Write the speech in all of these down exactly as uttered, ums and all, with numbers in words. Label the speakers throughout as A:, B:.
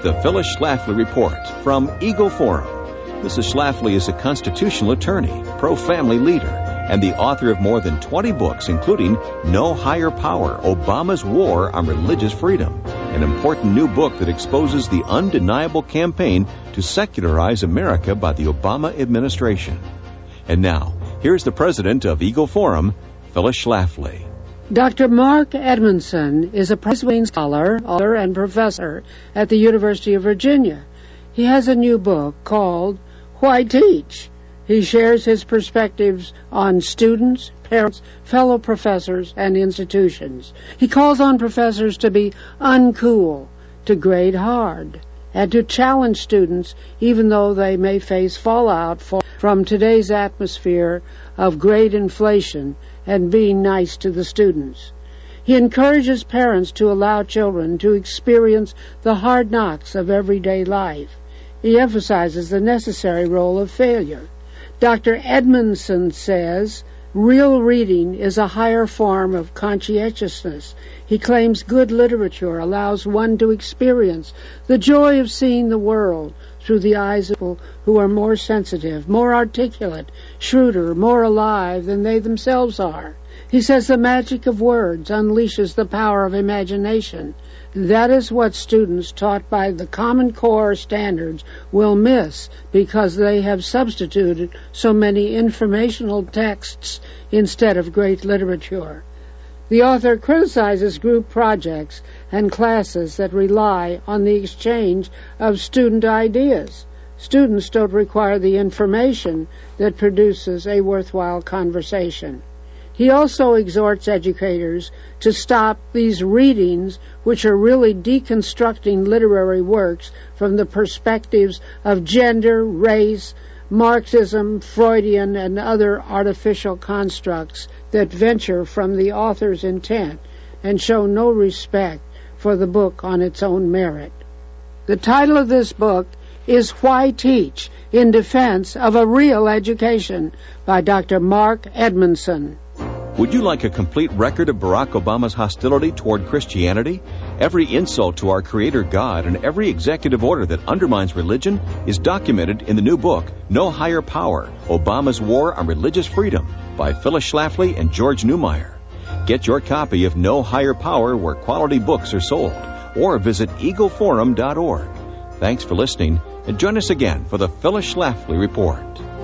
A: the Phyllis Schlafly Report from Eagle Forum. Missus Schlafly is a constitutional attorney, pro-family leader, and the author of more than twenty books, including No Higher Power, Obama's War on Religious Freedom, an important new book that exposes the undeniable campaign to secularize America by the Obama administration. And now, here's the president of Eagle Forum, Phyllis Schlafly.
B: Doctor Mark Edmondson is a prize-winning scholar, author, and professor at the University of Virginia. He has a new book called Why Teach? He shares his perspectives on students, parents, fellow professors, and institutions. He calls on professors to be uncool, to grade hard, and to challenge students even though they may face fallout from today's atmosphere of grade inflation and being nice to the students. He encourages parents to allow children to experience the hard knocks of everyday life. He emphasizes the necessary role of failure. Doctor Edmondson says real reading is a higher form of conscientiousness. He claims good literature allows one to experience the joy of seeing the world through the eyes of people who are more sensitive, more articulate, shrewder, more alive than they themselves are. He says the magic of words unleashes the power of imagination. That is what students taught by the Common Core standards will miss because they have substituted so many informational texts instead of great literature. The author criticizes group projects and classes that rely on the exchange of student ideas. Students don't require the information that produces a worthwhile conversation. He also exhorts educators to stop these readings, which are really deconstructing literary works from the perspectives of gender, race, Marxism, Freudian, and other artificial constructs that venture from the author's intent and show no respect for the book on its own merit. The title of this book is Why Teach? In Defense of a Real Education by Doctor Mark Edmondson.
A: Would you like a complete record of Barack Obama's hostility toward Christianity? Every insult to our Creator God and every executive order that undermines religion is documented in the new book, No Higher Power, Obama's War on Religious Freedom by Phyllis Schlafly and George Newmeyer. Get your copy of No Higher Power where quality books are sold, or visit eagle forum dot org. Thanks for listening, and join us again for the Phyllis Schlafly Report.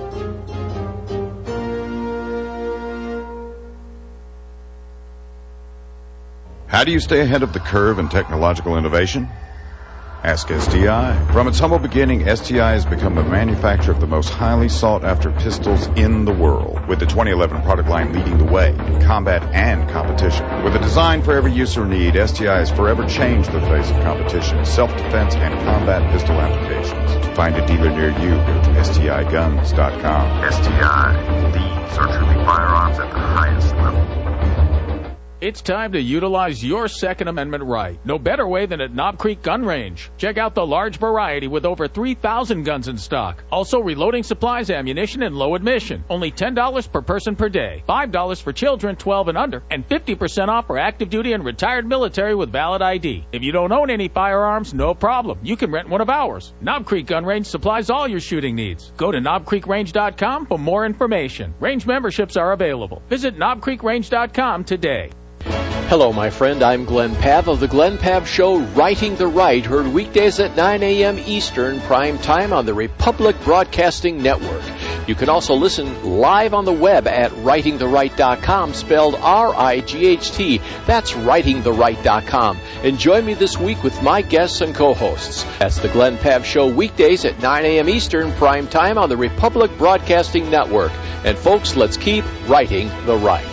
C: How do you stay ahead of the curve in technological innovation? Ask S T I. From its humble beginning, S T I has become the manufacturer of the most highly sought-after pistols in the world, with the twenty eleven product line leading the way in combat and competition. With a design for every use or need, S T I has forever changed the face of competition, self-defense, and combat pistol applications. To find a dealer near you, go to S T I guns dot com.
D: S T I. These are truly firearms at the highest level.
E: It's time to utilize your Second Amendment right. No better way than at Knob Creek Gun Range. Check out the large variety with over three thousand guns in stock. Also reloading supplies, ammunition, and low admission. Only ten dollars per person per day. five dollars for children twelve and under. And fifty percent off for active duty and retired military with valid I D. If you don't own any firearms, no problem. You can rent one of ours. Knob Creek Gun Range supplies all your shooting needs. Go to knob creek range dot com for more information. Range memberships are available. Visit knob creek range dot com today.
F: Hello, my friend. I'm Glenn Pav of The Glenn Pav Show, Righting the Right, heard weekdays at nine a.m. Eastern, prime time on the Republic Broadcasting Network. You can also listen live on the web at righting the right dot com, spelled R I G H T. That's righting the right dot com. And join me this week with my guests and co-hosts. That's The Glenn Pav Show, weekdays at nine a.m. Eastern, prime time on the Republic Broadcasting Network. And folks, let's keep righting the right.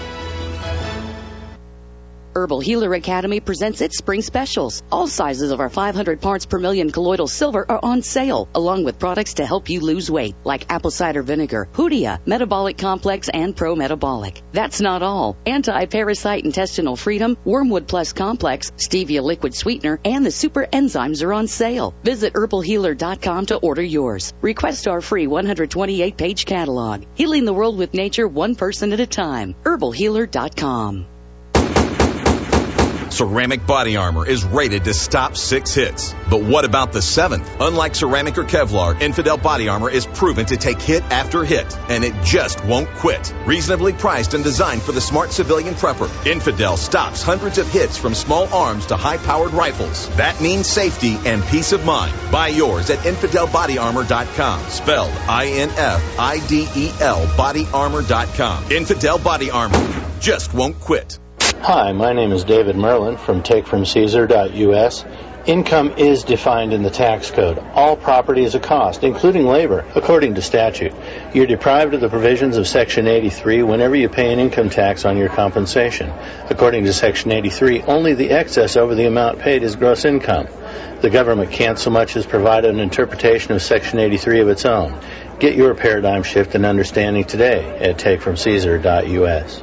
G: Herbal Healer Academy presents its spring specials. All sizes of our five hundred parts per million colloidal silver are on sale, along with products to help you lose weight, like apple cider vinegar, Hoodia, Metabolic Complex, and Pro Metabolic. That's not all. Anti-Parasite Intestinal Freedom, Wormwood Plus Complex, Stevia Liquid Sweetener, and the Super Enzymes are on sale. Visit herbal healer dot com to order yours. Request our free one hundred twenty-eight page catalog. Healing the world with nature one person at a time. herbal healer dot com.
H: Ceramic body armor is rated to stop six hits. But what about the seventh? Unlike ceramic or Kevlar, Infidel body armor is proven to take hit after hit, and it just won't quit. Reasonably priced and designed for the smart civilian prepper, Infidel stops hundreds of hits from small arms to high-powered rifles. That means safety and peace of mind. Buy yours at infidel body armor dot com. Spelled I N F I D E L body armor dot com. Infidel body armor just won't quit.
I: Hi, my name is David Merlin from take from caesar dot U S. Income is defined in the tax code. All property is a cost, including labor, according to statute. You're deprived of the provisions of Section eighty-three whenever you pay an income tax on your compensation. According to Section eighty-three, only the excess over the amount paid is gross income. The government can't so much as provide an interpretation of Section eighty-three of its own. Get your paradigm shift and understanding today at take from caesar dot U S.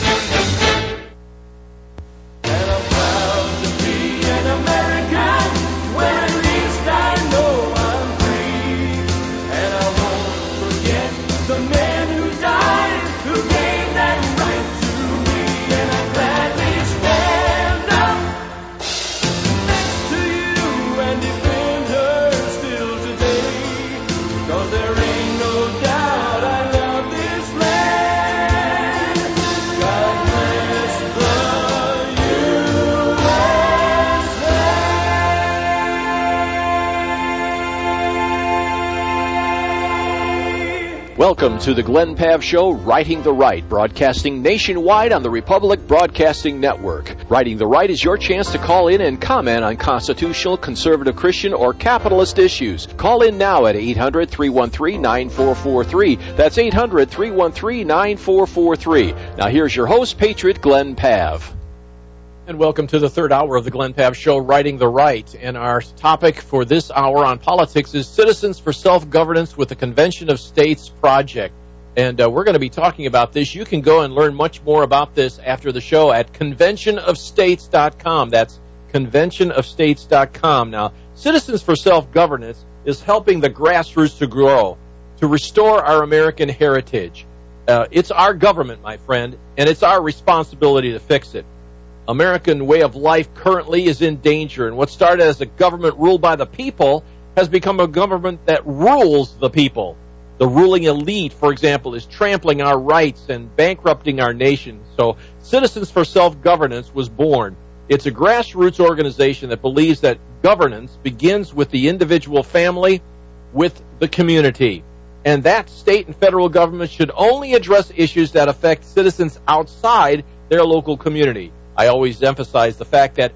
F: Welcome to the Glenn Pav Show, Righting the Right, broadcasting nationwide on the Republic Broadcasting Network. Righting the Right is your chance to call in and comment on constitutional, conservative Christian, or capitalist issues. Call in now at eight hundred, three one three, nine four four three. That's eight hundred, three one three, nine four four three. Now here's your host, Patriot Glenn Pav.
J: And welcome to the third hour of the Glenn Pav Show, Righting the Right. And our topic for this hour on politics is Citizens for Self-Governance with the Convention of States Project. And uh, we're going to be talking about this. You can go and learn much more about this after the show at convention of states dot com. That's convention of states dot com. Now, Citizens for Self-Governance is helping the grassroots to grow, to restore our American heritage. Uh, it's our government, my friend, and it's our responsibility to fix it. American way of life currently is in danger, and what started as a government ruled by the people has become a government that rules the people. The ruling elite, for example, is trampling our rights and bankrupting our nation. So Citizens for Self-Governance was born. It's a grassroots organization that believes that governance begins with the individual family, with the community, and that state and federal government should only address issues that affect citizens outside their local community. I always emphasize the fact that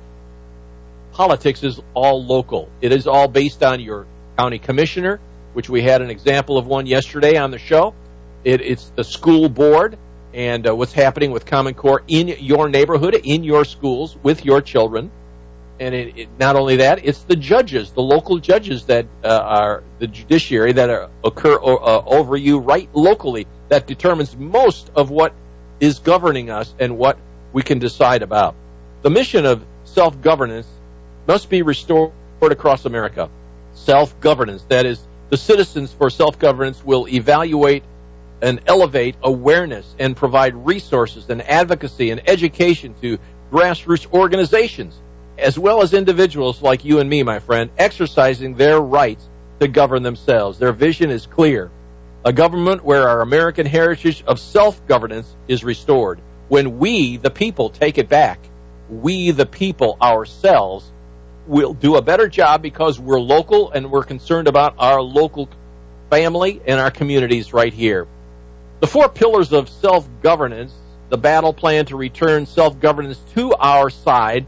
J: politics is all local. It is all based on your county commissioner, which we had an example of one yesterday on the show. It, it's the school board and uh, what's happening with Common Core in your neighborhood, in your schools, with your children. And it, it, not only that, it's the judges, the local judges that uh, are the judiciary that are, occur uh, over you right locally that determines most of what is governing us and what we can decide about. The mission of self-governance must be restored across America. Self-governance, that is, the Citizens for Self-Governance will evaluate and elevate awareness and provide resources and advocacy and education to grassroots organizations, as well as individuals like you and me, my friend, exercising their rights to govern themselves. Their vision is clear. A government where our American heritage of self-governance is restored. When we, the people, take it back, we, the people, ourselves, will do a better job because we're local and we're concerned about our local family and our communities right here. The four pillars of self-governance, the battle plan to return self-governance to our side,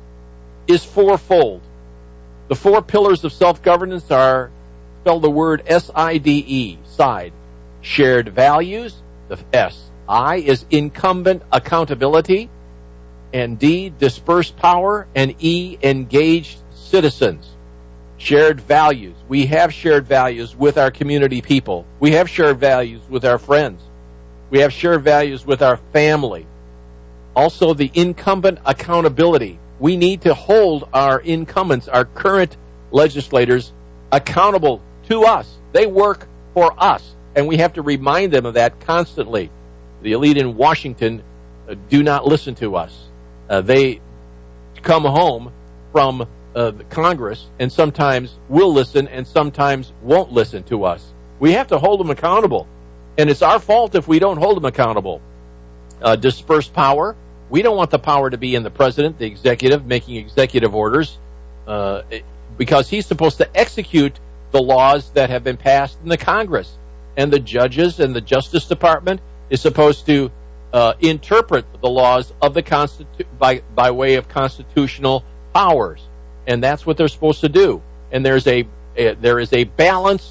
J: is fourfold. The four pillars of self-governance are, spell the word S I D E, side. Shared values, the S. I is incumbent accountability, and D, dispersed power, and E, engaged citizens. Shared values. We have shared values with our community people. We have shared values with our friends. We have shared values with our family. Also, the incumbent accountability. We need to hold our incumbents, our current legislators, accountable to us. They work for us, and we have to remind them of that constantly. The elite in Washington uh, do not listen to us. Uh, they come home from uh, the Congress and sometimes will listen and sometimes won't listen to us. We have to hold them accountable. And it's our fault if we don't hold them accountable. Uh, dispersed power. We don't want the power to be in the president, the executive, making executive orders, uh, because he's supposed to execute the laws that have been passed in the Congress. And the judges and the Justice Department is supposed to uh, interpret the laws of the Constitu- by, by way of constitutional powers. And that's what they're supposed to do. And there's a, a there is a balanced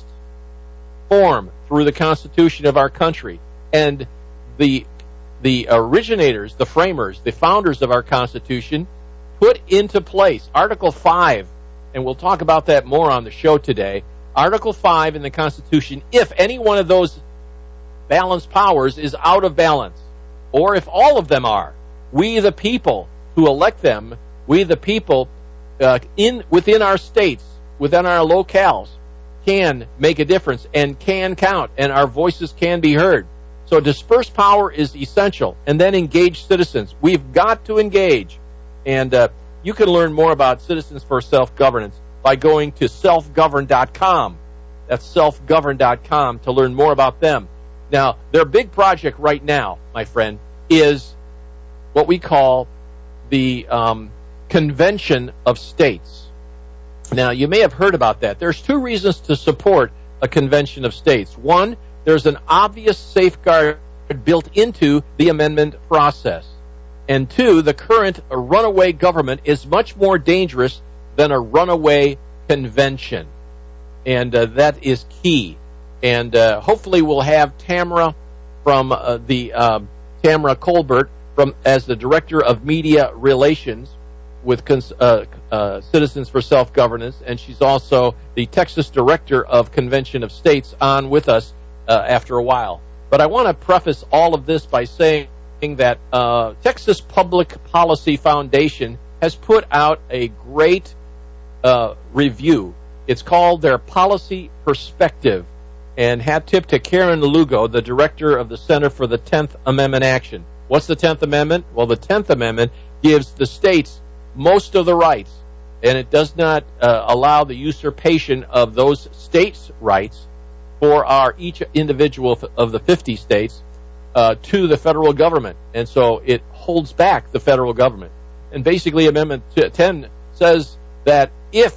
J: form through the Constitution of our country. And the the originators, the framers, the founders of our Constitution put into place Article five, and we'll talk about that more on the show today. Article five in the Constitution, if any one of those balanced powers is out of balance, or if all of them are, we the people who elect them, we the people uh, in within our states, within our locales, can make a difference and can count, and our voices can be heard. So dispersed power is essential. And then engage citizens. We've got to engage. And uh, you can learn more about Citizens for Self-Governance by going to self govern dot com. That's self govern dot com to learn more about them. Now, their big project right now, my friend, is what we call the um, Convention of States. Now, you may have heard about that. There's two reasons to support a Convention of States. One, there's an obvious safeguard built into the amendment process. And two, the current runaway government is much more dangerous than a runaway convention. And uh, that is key. And uh, hopefully we'll have Tamara from uh, the uh, Tamara Colbert from as the Director of Media Relations with cons- uh, uh, Citizens for Self-Governance, and she's also the Texas Director of Convention of States on with us uh, after a while. But I want to preface all of this by saying that uh, Texas Public Policy Foundation has put out a great uh, review. It's called their Policy Perspective. And hat tip to Karen Lugo, the Director of the Center for the tenth Amendment Action. What's the tenth Amendment? Well, the tenth Amendment gives the states most of the rights, and it does not uh, allow the usurpation of those states' rights for our each individual of the fifty states uh, to the federal government. And so it holds back the federal government. And basically Amendment ten says that if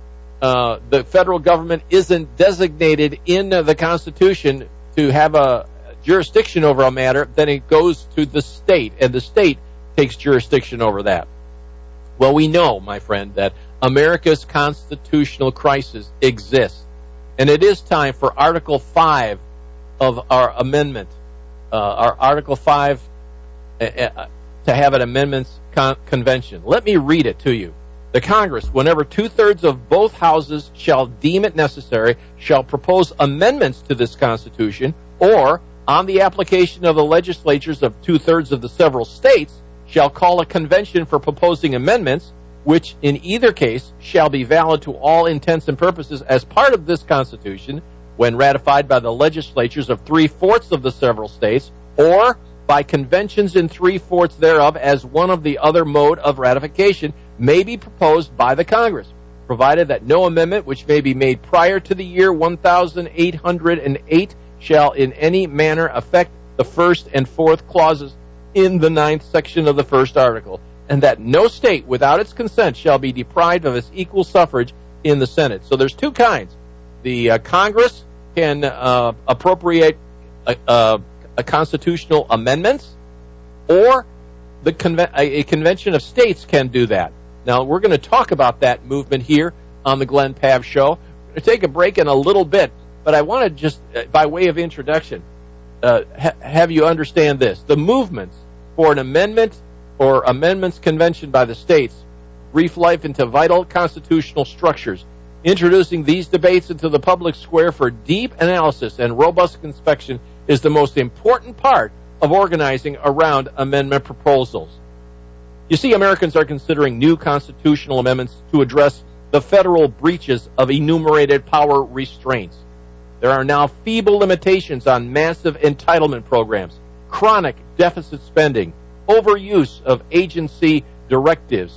J: uh, the federal government isn't designated in the Constitution to have a jurisdiction over a matter, then it goes to the state, and the state takes jurisdiction over that. Well, we know, my friend, that America's constitutional crisis exists. And it is time for Article five of our amendment, uh, our Article five, uh, uh, to have an amendments con- convention. Let me read it to you. The Congress, whenever two-thirds of both houses shall deem it necessary, shall propose amendments to this Constitution, or, on the application of the legislatures of two-thirds of the several states, shall call a convention for proposing amendments, which in either case shall be valid to all intents and purposes as part of this Constitution, when ratified by the legislatures of three-fourths of the several states, or by conventions in three-fourths thereof as one of the other mode of ratification, may be proposed by the Congress, provided that no amendment which may be made prior to the year one thousand eight hundred eight shall in any manner affect the first and fourth clauses in the ninth section of the first article, and that no state without its consent shall be deprived of its equal suffrage in the Senate. So there's two kinds. The uh, Congress can uh, appropriate a, a, a constitutional amendments, or the conven- a, a convention of states can do that. Now, we're going to talk about that movement here on the Glenn Pav Show. We're going to take a break in a little bit, but I want to just, uh, by way of introduction, Uh, ha- have you understand this. The movements for an amendment or amendments convention by the states breathe life into vital constitutional structures. Introducing these debates into the public square for deep analysis and robust inspection is the most important part of organizing around amendment proposals. You see, Americans are considering new constitutional amendments to address the federal breaches of enumerated power restraints. There are now feeble limitations on massive entitlement programs, chronic deficit spending, overuse of agency directives,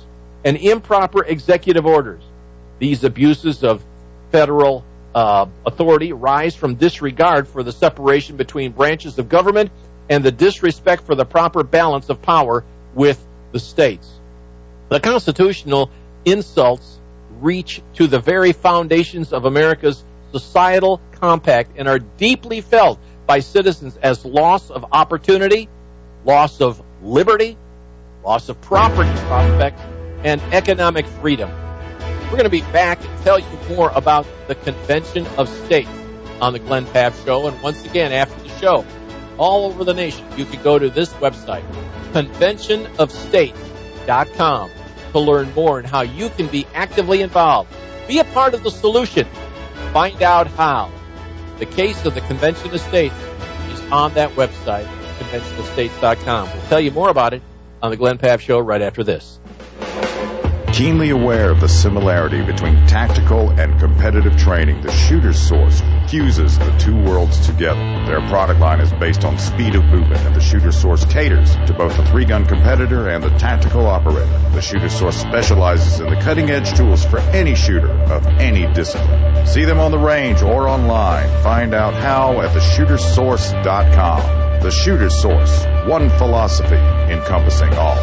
J: and improper executive orders. These abuses of federal uh, authority rise from disregard for the separation between branches of government and the disrespect for the proper balance of power with the states. The constitutional insults reach to the very foundations of America's societal compact and are deeply felt by citizens as loss of opportunity, loss of liberty, loss of property prospects, and economic freedom. We're going to be back and tell you more about the Convention of States on the Glenn Pav Show. And once again, after the show, all over the nation, you can go to this website, convention of states dot com, to learn more and how you can be actively involved. Be a part of the solution. Find out how. The case of the Convention of States is on that website, convention of states dot com. We'll tell you more about it on the Glenn Pav Show right after this.
C: Keenly aware of the similarity between tactical and competitive training, the Shooter's Source fuses the two worlds together. Their product line is based on speed of movement, and the Shooter's Source caters to both the three-gun competitor and the tactical operator. The Shooter's Source specializes in the cutting-edge tools for any shooter of any discipline. See them on the range or online. Find out how at the shooters source dot com. The Shooter's Source, one philosophy encompassing all.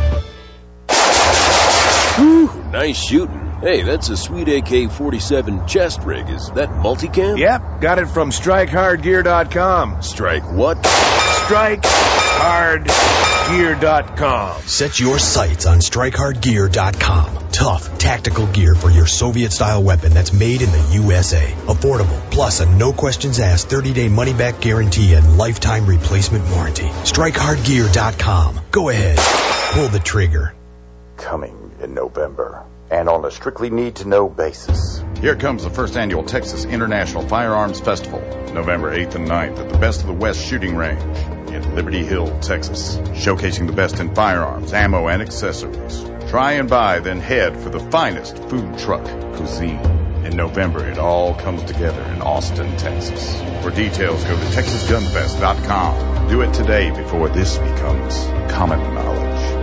K: Whew, nice shooting. Hey, that's a sweet A K forty-seven chest rig. Is that multicam?
L: Yep, got it from strike hard gear dot com.
K: Strike what?
L: strike hard gear dot com.
M: Set your sights on strike hard gear dot com. Tough, tactical gear for your Soviet-style weapon that's made in the U S A. Affordable, plus a no-questions-asked thirty-day money-back guarantee and lifetime replacement warranty. strike hard gear dot com. Go ahead. Pull the trigger.
N: Coming in November, and on a strictly need-to-know basis.
C: Here comes the first annual Texas International Firearms Festival, November eighth and ninth at the Best of the West Shooting Range in Liberty Hill, Texas, showcasing the best in firearms, ammo, and accessories. Try and buy, then head for the finest food truck cuisine. In November, it all comes together in Austin, Texas. For details, go to texas gun fest dot com. Do it today before this becomes common knowledge.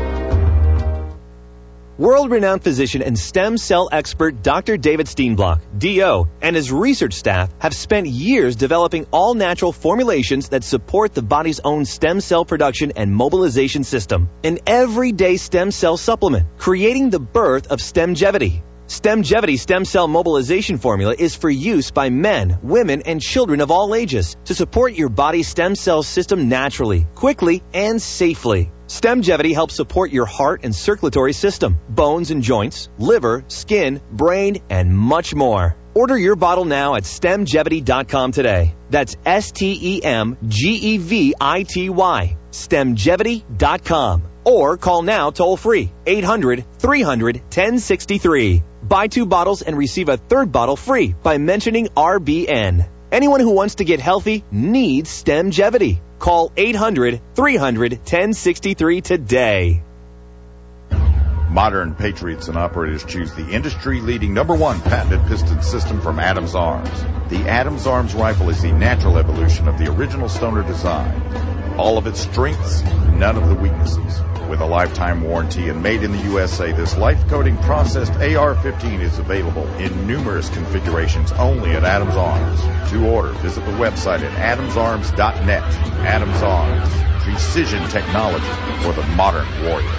O: World-renowned physician and stem cell expert Doctor David Steenblock, D O, and his research staff have spent years developing all-natural formulations that support the body's own stem cell production and mobilization system. An everyday stem cell supplement, creating the birth of Stemgevity. Stemgevity stem cell mobilization formula is for use by men, women, and children of all ages to support your body's stem cell system naturally, quickly, and safely. Stemgevity helps support your heart and circulatory system, bones and joints, liver, skin, brain, and much more. Order your bottle now at stemgevity dot com today. That's S T E M G E V I T Y. stemgevity dot com. Or call now toll-free, eight hundred, three hundred, ten sixty-three. Buy two bottles and receive a third bottle free by mentioning R B N. Anyone who wants to get healthy needs Stemgevity. Call eight hundred, three hundred, ten sixty-three today.
C: Modern patriots and operators choose the industry-leading number one patented piston system from Adams Arms. The Adams Arms rifle is the natural evolution of the original Stoner design. All of its strengths, none of the weaknesses. With a lifetime warranty and made in the U S A, this life-coating processed A R fifteen is available in numerous configurations only at Adams Arms. To order, visit the website at adams arms dot net. Adams Arms, precision technology for the modern warrior.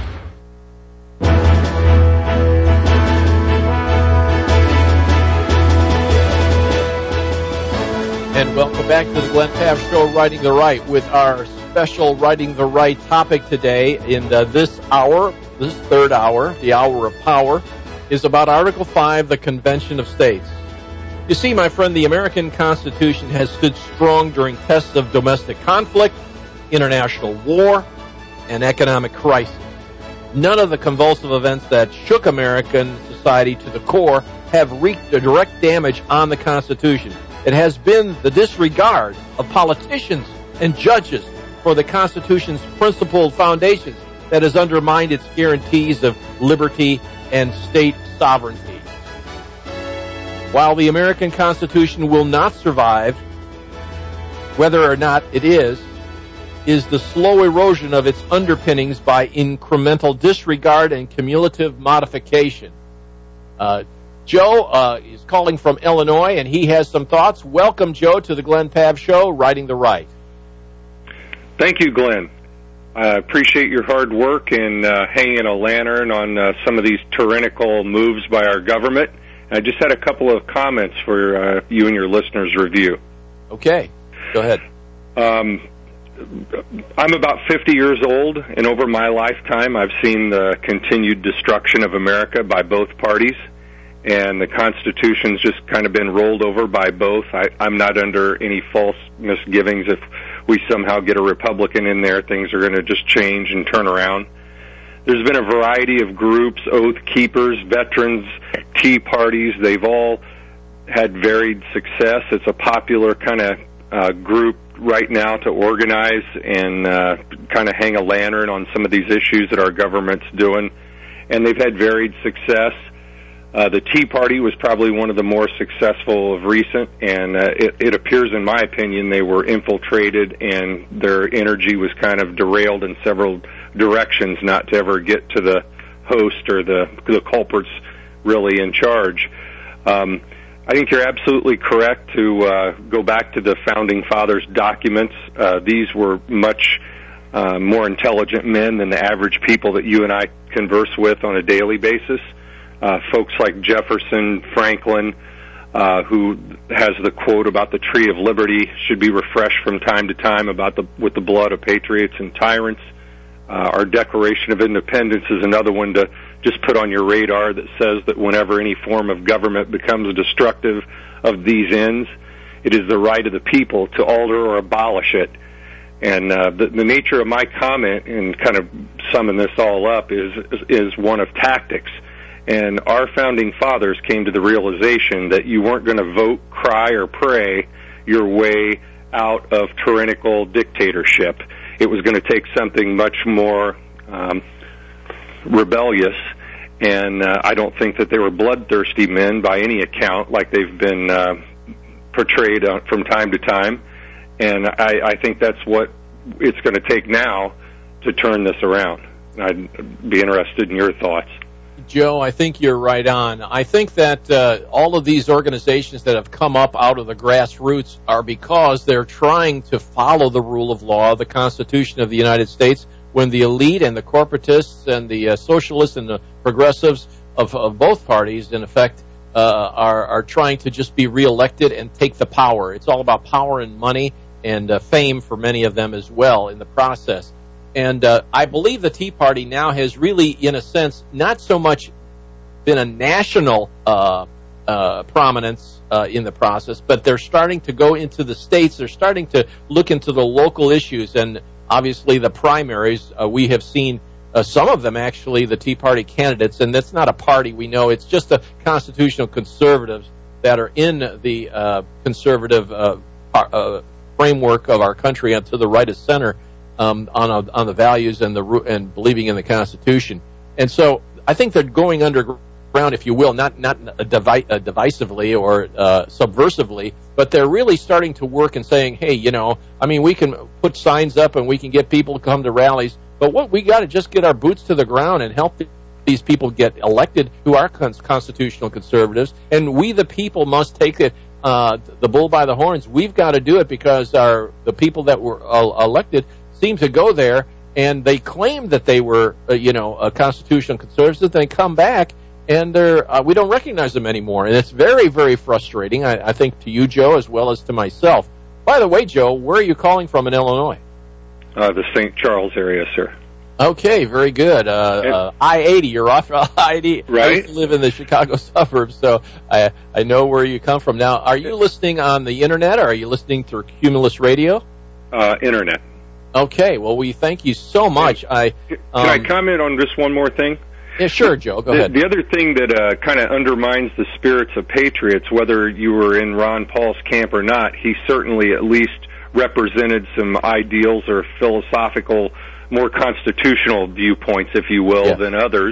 J: And welcome back to the Glenn Pav Show, Writing the Right, with our special Writing the Right topic today. In uh, this hour, this third hour, the hour of power, is about Article five, the Convention of States. You see, my friend, the American Constitution has stood strong during tests of domestic conflict, international war, and economic crisis. None of the convulsive events that shook American society to the core have wreaked a direct damage on the Constitution. It has been the disregard of politicians and judges for the Constitution's principled foundations that has undermined its guarantees of liberty and state sovereignty. While the American Constitution will not survive, whether or not it is, is the slow erosion of its underpinnings by incremental disregard and cumulative modification. Uh, Joe uh, is calling from Illinois, and he has some thoughts. Welcome, Joe, to the Glenn Pav Show, Righting the Right.
P: Thank you, Glenn. I appreciate your hard work in uh, hanging a lantern on uh, some of these tyrannical moves by our government. I just had a couple of comments for uh, you and your listeners' review.
J: Okay, go ahead.
P: Um, I'm about fifty years old, and over my lifetime, I've seen the continued destruction of America by both parties, and the Constitution's just kind of been rolled over by both. I, I'm not under any false misgivings if we somehow get a Republican in there, things are going to just change and turn around. There's been a variety of groups, Oath Keepers, veterans, Tea Parties. They've all had varied success. It's a popular kind of uh, group right now to organize and uh, kind of hang a lantern on some of these issues that our government's doing, and they've had varied success. Uh, the Tea Party was probably one of the more successful of recent, and uh, it, it appears, in my opinion, they were infiltrated and their energy was kind of derailed in several directions, not to ever get to the host or the, the culprits really in charge. Um, I think you're absolutely correct to uh, go back to the Founding Fathers' documents. Uh, these were much uh, more intelligent men than the average people that you and I converse with on a daily basis. Uh, folks like Jefferson, Franklin, uh, who has the quote about the tree of liberty should be refreshed from time to time about the with the blood of patriots and tyrants. Uh, our Declaration of Independence is another one to just put on your radar that says that whenever any form of government becomes destructive of these ends, it is the right of the people to alter or abolish it. And uh, the, the nature of my comment, and kind of summing this all up, is is one of tactics. And our founding fathers came to the realization that you weren't going to vote, cry, or pray your way out of tyrannical dictatorship. It was going to take something much more um, rebellious, and uh, I don't think that they were bloodthirsty men by any account, like they've been uh, portrayed uh, from time to time. And I, I think that's what it's going to take now to turn this around. I'd be interested in your thoughts.
J: Joe, I think you're right on. I think that uh, all of these organizations that have come up out of the grassroots are because they're trying to follow the rule of law, the Constitution of the United States, when the elite and the corporatists and the uh, socialists and the progressives of, of both parties, in effect, uh, are, are trying to just be reelected and take the power. It's all about power and money and uh, fame for many of them as well in the process. And uh, I believe the Tea Party now has really, in a sense, not so much been a national uh, uh, prominence uh, in the process, but they're starting to go into the states. They're starting to look into the local issues, and obviously the primaries. Uh, we have seen uh, some of them, actually, the Tea Party candidates, and that's not a party we know. It's just the constitutional conservatives that are in the uh, conservative uh, uh, framework of our country and to the right of center. Um, on a, on the values and the and believing in the Constitution, and so I think they're going underground, if you will, not not a devi- a divisively or uh, subversively, but they're really starting to work and saying, hey, you know, I mean, we can put signs up and we can get people to come to rallies, but what we got to just get our boots to the ground and help these people get elected who are cons- constitutional conservatives, and we the people must take it. Uh, the bull by the horns. We've got to do it because our the people that were uh, elected seem to go there, and they claim that they were, uh, you know, a constitutional conservative. They come back, and they're uh, we don't recognize them anymore, and it's very, very frustrating. I, I think to you, Joe, as well as to myself. By the way, Joe, where are you calling from in Illinois?
P: Uh, the Saint Charles area, sir.
J: Okay, very good. Uh, uh, I eighty, you're off I eighty.
P: Right.
J: I used to live in the Chicago suburbs, so I I know where you come from. Now, are you listening on the internet, or are you listening through Cumulus Radio?
P: Uh, internet.
J: Okay, well, we thank you so much. I
P: Can
J: um,
P: I comment on just one more thing?
J: Yeah, sure, Joe. Go
P: the,
J: ahead.
P: The other thing that uh, kind of undermines the spirits of patriots, whether you were in Ron Paul's camp or not, he certainly at least represented some ideals or philosophical, more constitutional viewpoints, if you will, yeah. than others.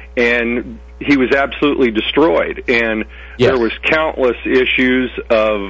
P: And he was absolutely destroyed. And yes. there was countless issues of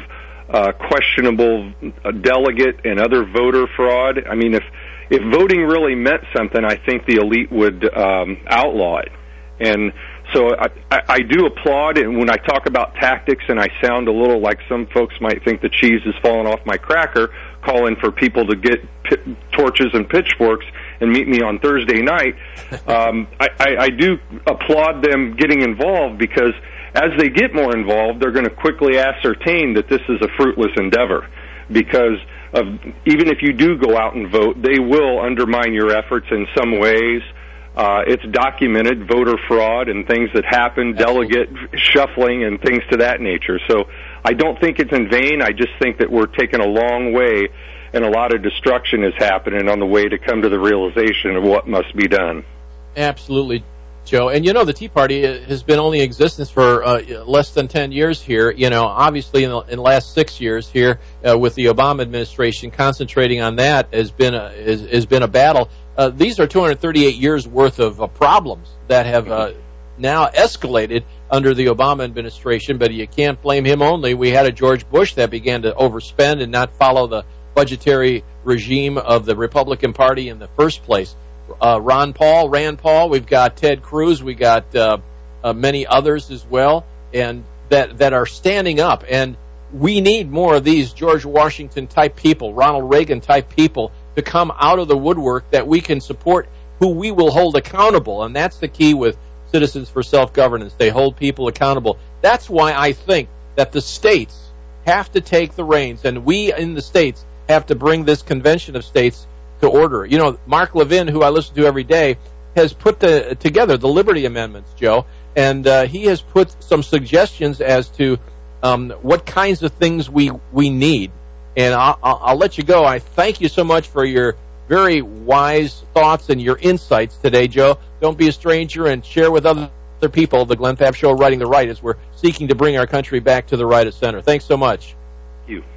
P: uh, questionable delegate and other voter fraud. I mean, if if voting really meant something, I think the elite would um, outlaw it. And so I, I, I do applaud, and when I talk about tactics and I sound a little like some folks might think the cheese is falling off my cracker, calling for people to get pit, torches and pitchforks and meet me on Thursday night, um, I, I, I do applaud them getting involved, because as they get more involved, they're going to quickly ascertain that this is a fruitless endeavor, because of, even if you do go out and vote, they will undermine your efforts in some ways. Uh, it's documented, voter fraud and things that happen, delegate shuffling and things to that nature. So I don't think it's in vain. I just think that we're taking a long way, and a lot of destruction is happening on the way to come to the realization of what must be done.
J: Absolutely, Joe. And, you know, the Tea Party has been only in existence for uh, less than ten years here. You know, obviously in the, in the last six years here uh, with the Obama administration, concentrating on that has been a, has, has been a battle. Uh, these are two hundred thirty-eight years worth of uh, problems that have uh, now escalated under the Obama administration, but you can't blame him only. We had a George Bush that began to overspend and not follow the budgetary regime of the Republican Party in the first place. Uh, Ron Paul, Rand Paul, we've got Ted Cruz, we got uh, uh, many others as well, and that that are standing up. And we need more of these George Washington type people, Ronald Reagan type people, to come out of the woodwork, that we can support, who we will hold accountable. And that's the key with Citizens for Self-Governance. They hold people accountable. That's why I think that the states have to take the reins, and we in the states have to bring this convention of states to order. You know, Mark Levin, who I listen to every day, has put the, together the Liberty Amendments, Joe, and uh, he has put some suggestions as to um, what kinds of things we, we need. And I'll, I'll let you go. I thank you so much for your very wise thoughts and your insights today, Joe. Don't be a stranger, and share with other people the Glenn Papp Show, Writing the Right, as we're seeking to bring our country back to the right of center. Thanks so much.
P: Thank you.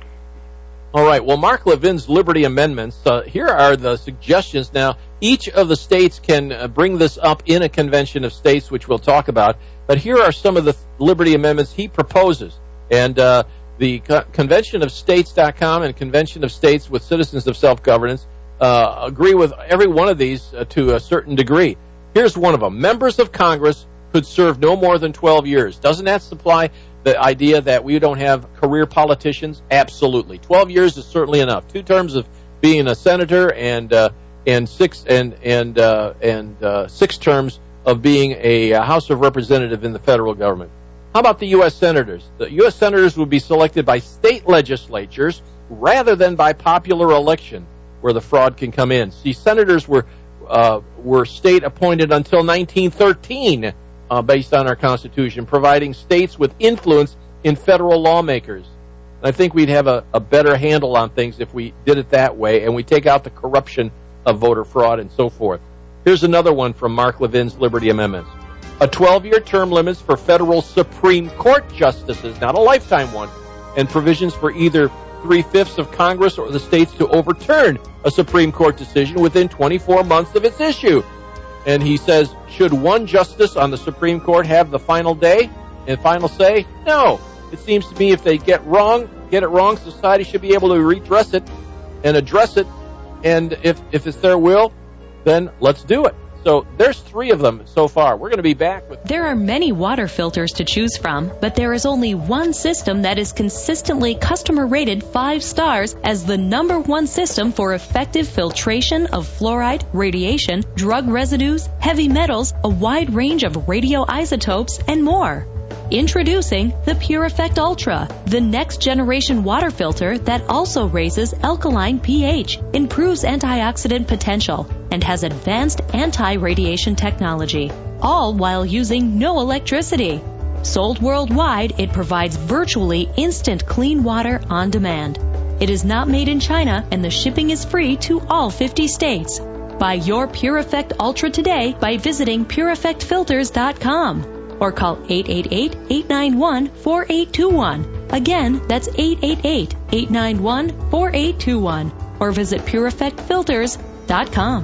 J: All right. Well, Mark Levin's Liberty Amendments, uh, here are the suggestions. Now, each of the states can uh, bring this up in a convention of states, which we'll talk about. But here are some of the Liberty Amendments he proposes. And uh the Convention of States dot com and Convention of States with Citizens of Self-Governance uh, agree with every one of these uh, to a certain degree. Here's one of them. Members of Congress could serve no more than twelve years. Doesn't that supply the idea that we don't have career politicians? Absolutely. twelve years is certainly enough. Two terms of being a senator and uh, and six and and uh, and uh, six terms of being a House of Representative in the federal government. How about the U S senators? The U S senators would be selected by state legislatures rather than by popular election, where the fraud can come in. See, senators were uh, were state appointed until nineteen thirteen, uh, based on our Constitution, providing states with influence in federal lawmakers. And I think we'd have a, a better handle on things if we did it that way, and we take out the corruption of voter fraud and so forth. Here's another one from Mark Levin's Liberty Amendments. A twelve-year term limits for federal Supreme Court justices, not a lifetime one, and provisions for either three-fifths of Congress or the states to overturn a Supreme Court decision within twenty-four months of its issue. And he says, should one justice on the Supreme Court have the final day and final say? No. It seems to me if they get wrong, get it wrong, society should be able to redress it and address it. And if, if it's their will, then let's do it. So there's three of them so far. We're going to be back with...
Q: There are many water filters to choose from, but there is only one system that is consistently customer rated five stars as the number one system for effective filtration of fluoride, radiation, drug residues, heavy metals, a wide range of radioisotopes, and more. Introducing the Pure Effect Ultra, the next generation water filter that also raises alkaline pH, improves antioxidant potential, and has advanced anti-radiation technology, all while using no electricity. Sold worldwide, it provides virtually instant clean water on demand. It is not made in China, and the shipping is free to all fifty states. Buy your Pure Effect Ultra today by visiting pure effect filters dot com. Or call eight eight eight, eight nine one, four eight two one. Again, that's eight eight eight, eight nine one, four eight two one. Or visit pure effect filters dot com.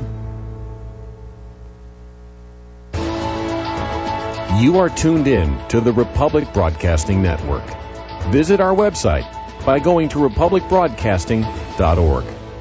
R: You are tuned in to the Republic Broadcasting Network. Visit our website, by going to republic broadcasting dot org.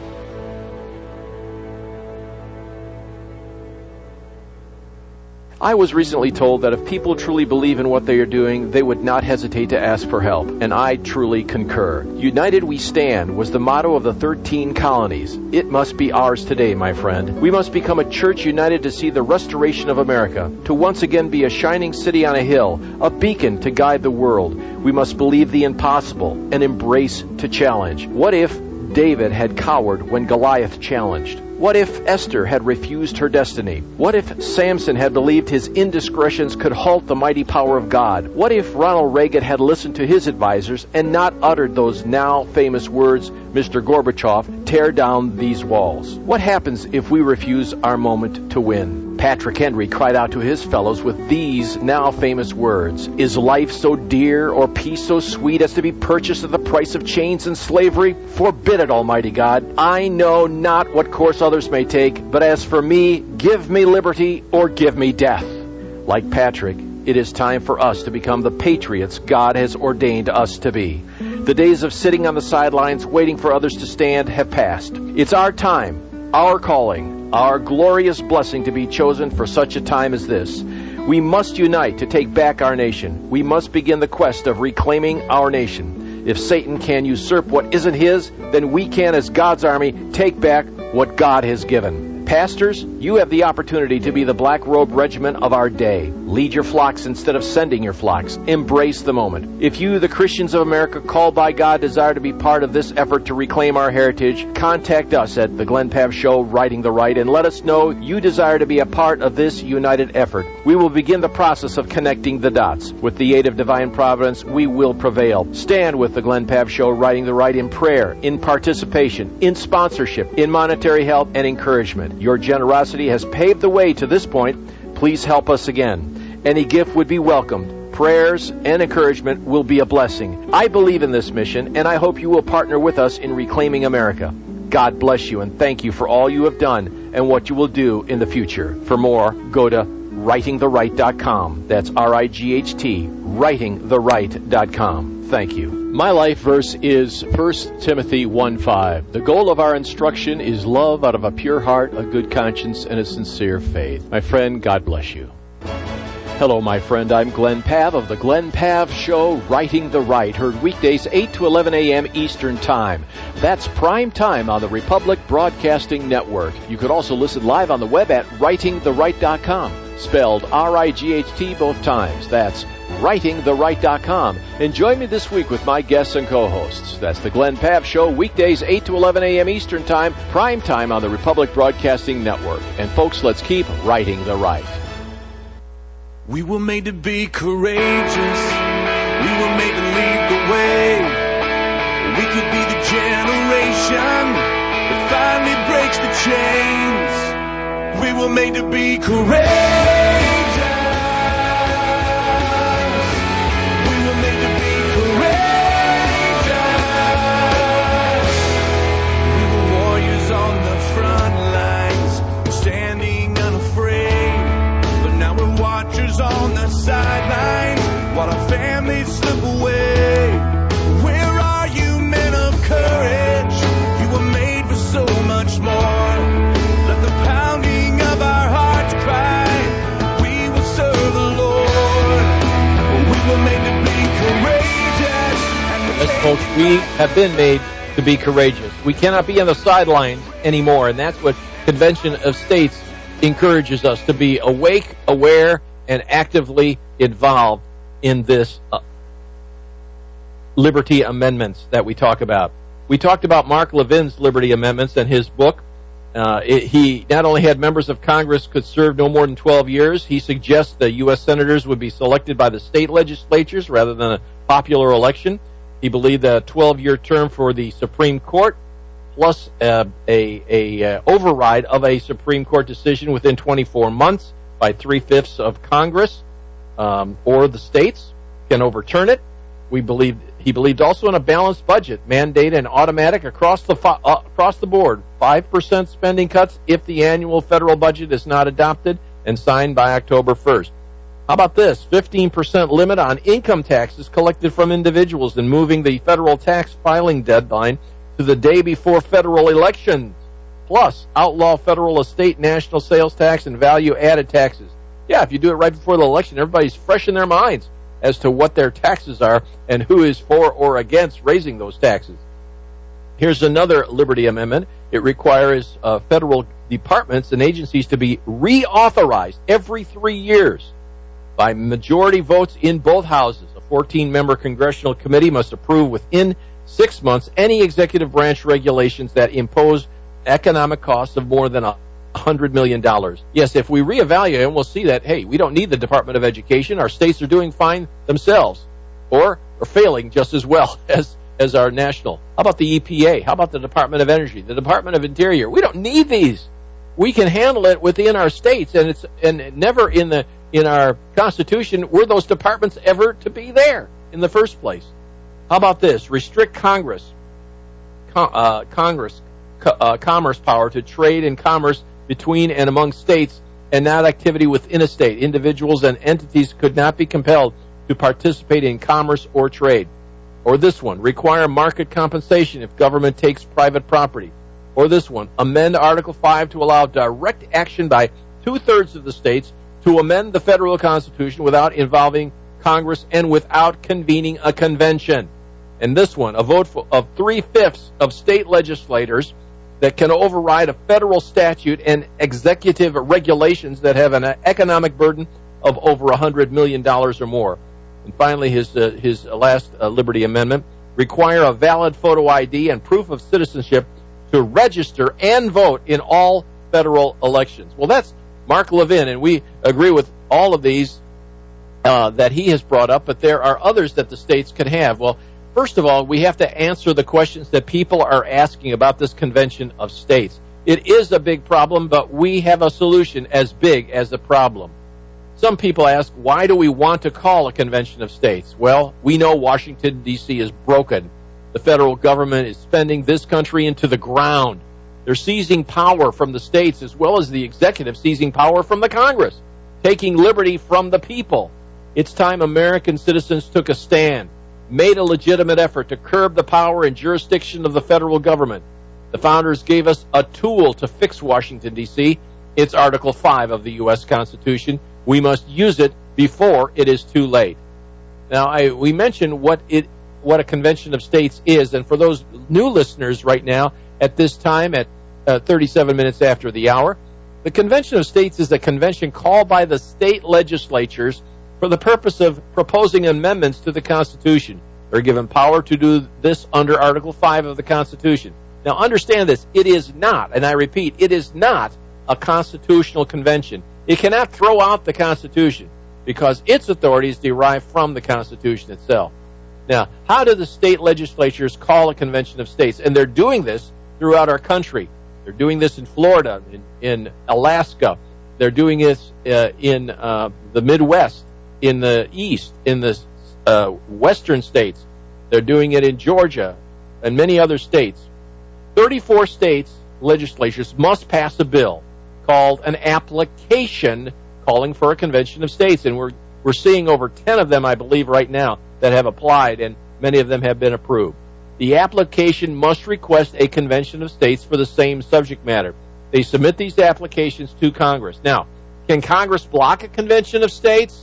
F: I was recently told that if people truly believe in what they are doing, they would not hesitate to ask for help, and I truly concur. United we stand was the motto of the thirteen colonies. It must be ours today, my friend. We must become a church united to see the restoration of America, to once again be a shining city on a hill, a beacon to guide the world. We must believe the impossible and embrace to challenge. What if David had cowered when Goliath challenged? What if Esther had refused her destiny? What if Samson had believed his indiscretions could halt the mighty power of God? What if Ronald Reagan had listened to his advisors and not uttered those now famous words, Mister Gorbachev, tear down these walls? What happens if we refuse our moment to win? Patrick Henry cried out to his fellows with these now famous words, "Is life so dear or peace so sweet as to be purchased at the price of chains and slavery? Forbid it, Almighty God. I know not what course others may take, but as for me, give me liberty or give me death." Like Patrick, it is time for us to become the patriots God has ordained us to be. The days of sitting on the sidelines waiting for others to stand have passed. It's our time, our calling, our glorious blessing to be chosen for such a time as this. We must unite to take back our nation. We must begin the quest of reclaiming our nation. If Satan can usurp what isn't his, then we can, as God's army, take back what God has given. Pastors, you have the opportunity to be the black robe regiment of our day. Lead your flocks instead of sending your flocks. Embrace the moment. If you, the Christians of America, called by God, desire to be part of this effort to reclaim our heritage, contact us at the Glenn Pav Show, Writing the Right, and let us know you desire to be a part of this united effort. We will begin the process of connecting the dots. With the aid of divine providence, we will prevail. Stand with the Glenn Pav Show, Writing the Right, in prayer, in participation, in sponsorship, in monetary help, and encouragement. Your generosity has paved the way to this point. Please help us again. Any gift would be welcomed. Prayers and encouragement will be a blessing. I believe in this mission, and I hope you will partner with us in reclaiming America. God bless you, and thank you for all you have done and what you will do in the future. For more, go to writing the right dot com. That's R I G H T, writing the right dot com. Thank you. My life verse is First Timothy one five. The goal of our instruction is love out of a pure heart, a good conscience, and a sincere faith. My friend, God bless you. Hello, my friend. I'm Glenn Pav of the Glenn Pav Show, Writing the Right, heard weekdays eight to eleven a.m. Eastern Time. That's prime time on the Republic Broadcasting Network. You could also listen live on the web at writing the right dot com, spelled R I G H T both times. That's writing the right dot com. And join me this week with my guests and co-hosts. That's the Glenn Pav Show, weekdays eight to eleven a.m. Eastern Time, prime time on the Republic Broadcasting Network. And folks, let's keep writing the right.
S: We were made to be courageous. We were made to lead the way. We could be the generation that finally breaks the chains. We were made to be courageous. On the sideline while our families slip away. Where are you, men of courage? You were made for so much more. Let the pounding of our hearts cry. We will serve the Lord. We were made to be courageous.
J: Yes, folks, we have been made to be courageous. We cannot be on the sidelines anymore, and that's what Convention of States encourages us to be: awake, aware, and actively involved in this uh, Liberty Amendments that we talk about. We talked about Mark Levin's Liberty Amendments and his book. Uh, it, he not only had members of Congress could serve no more than twelve years, he suggests that U S senators would be selected by the state legislatures rather than a popular election. He believed that a twelve-year term for the Supreme Court plus uh, a, a uh, override of a Supreme Court decision within twenty-four months by three-fifths of Congress um, or the states can overturn it. We believe he believed also in a balanced budget, mandate and automatic across the uh, across the board, five percent spending cuts if the annual federal budget is not adopted and signed by October first. How about this? fifteen percent limit on income taxes collected from individuals and moving the federal tax filing deadline to the day before federal elections. Plus, outlaw federal estate, national sales tax, and value-added taxes. Yeah, if you do it right before the election, everybody's fresh in their minds as to what their taxes are and who is for or against raising those taxes. Here's another Liberty Amendment. It requires uh, federal departments and agencies to be reauthorized every three years by majority votes in both houses. A fourteen-member congressional committee must approve within six months any executive branch regulations that impose economic costs of more than one hundred million dollars. Yes, if we reevaluate them, we'll see that, hey, we don't need the Department of Education. Our states are doing fine themselves, or are failing just as well as, as our national. How about the E P A? How about the Department of Energy, the Department of Interior? We don't need these. We can handle it within our states, and it's and never in the in our Constitution were those departments ever to be there in the first place. How about this? Restrict Congress, con, uh, Congress, co, uh, commerce power to trade and commerce between and among states, and not activity within a state. Individuals and entities could not be compelled to participate in commerce or trade. Or this one, require market compensation if government takes private property. Or this one, amend Article five to allow direct action by two-thirds of the states to amend the federal Constitution without involving Congress and without convening a convention. And this one, a vote for, of three-fifths of state legislators that can override a federal statute and executive regulations that have an economic burden of over one hundred million dollars or more. And finally, his uh, his last uh, Liberty Amendment, require a valid photo I D and proof of citizenship to register and vote in all federal elections. Well, that's Mark Levin, and we agree with all of these uh, that he has brought up, but there are others that the states can have. Well, first of all, we have to answer the questions that people are asking about this convention of states. It is a big problem, but we have a solution as big as the problem. Some people ask, why do we want to call a convention of states? Well, we know Washington, D C is broken. The federal government is spending this country into the ground. They're seizing power from the states as well as the executive seizing power from the Congress, taking liberty from the people. It's time American citizens took a stand, made a legitimate effort to curb the power and jurisdiction of the federal government. The founders gave us a tool to fix Washington, D C It's Article five of the U S Constitution. We must use it before it is too late. Now, I, we mentioned what it, what a convention of states is, and for those new listeners right now, at this time, at uh, thirty-seven minutes after the hour, the convention of states is a convention called by the state legislatures for the purpose of proposing amendments to the Constitution. They're given power to do this under Article five of the Constitution. Now, understand this. It is not, and I repeat, it is not a constitutional convention. It cannot throw out the Constitution because its authority is derived from the Constitution itself. Now, how do the state legislatures call a convention of states? And they're doing this throughout our country. They're doing this in Florida, in, in Alaska. They're doing this uh, in uh, the Midwest, in the East, in the uh, Western states. They're doing it in Georgia and many other states. thirty-four states legislatures must pass a bill called an application calling for a convention of states, and we're we're seeing over ten of them, I believe, right now that have applied, and many of them have been approved. The application must request a convention of states for the same subject matter. They submit these applications to Congress. Now, can Congress block a convention of states?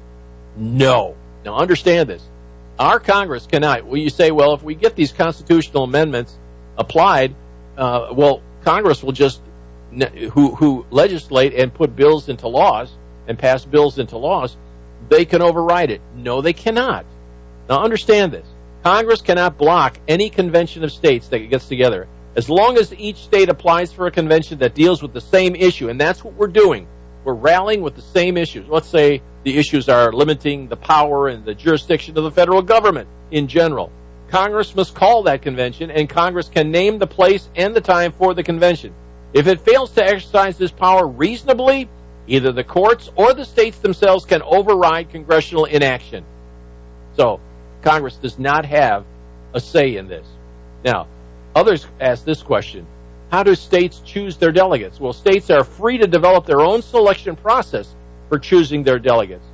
J: No. Now, understand this. Our Congress cannot. Well, you say, well, if we get these constitutional amendments applied, uh, well, Congress will just Who, who legislate and put bills into laws and pass bills into laws, they can override it. No, they cannot. Now, understand this. Congress cannot block any convention of states that gets together. As long as each state applies for a convention that deals with the same issue, and that's what we're doing. We're rallying with the same issues. Let's say the issues are limiting the power and the jurisdiction of the federal government in general. Congress must call that convention, and Congress can name the place and the time for the convention. If it fails to exercise this power reasonably, either the courts or the states themselves can override congressional inaction. So, Congress does not have a say in this. Now, others ask this question. How do states choose their delegates? Well, states are free to develop their own selection process for choosing their delegates.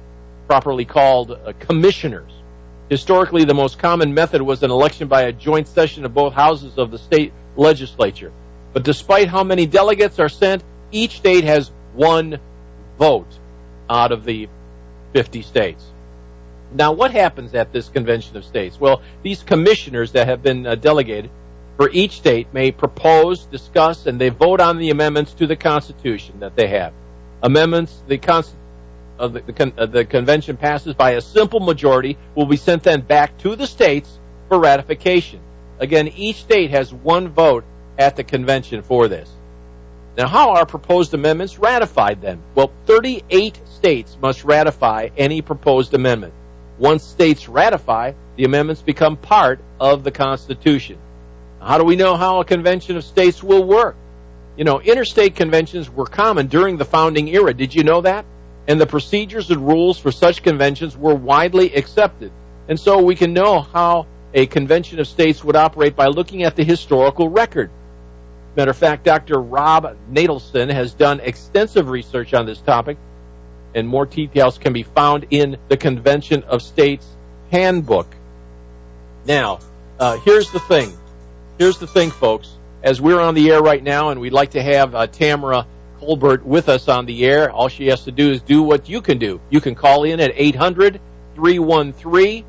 J: properly called uh, commissioners. Historically, the most common method was an election by a joint session of both houses of the state legislature. But despite how many delegates are sent, each state has one vote out of the fifty states. Now, what happens at this convention of states? Well, these commissioners that have been uh, delegated for each state may propose, discuss, and they vote on the amendments to the Constitution that they have. Amendments the Constitution of the, the, con- uh, the convention passes by a simple majority will be sent then back to the states for ratification. Again, each state has one vote at the convention for this. Now, how are proposed amendments ratified then? Well, thirty-eight states must ratify any proposed amendment. Once states ratify, the amendments become part of the Constitution. How do we know how a convention of states will work? You know, interstate conventions were common during the founding era. Did you know that? And the procedures and rules for such conventions were widely accepted. And so we can know how a convention of states would operate by looking at the historical record. Matter of fact, Doctor Rob Nadelson has done extensive research on this topic, and more details can be found in the Convention of States Handbook. Now, uh, here's the thing. Here's the thing, folks. As we're on the air right now, and we'd like to have uh, Tamara Colbert with us on the air, all she has to do is do what you can do. You can call in at eight hundred, three one three,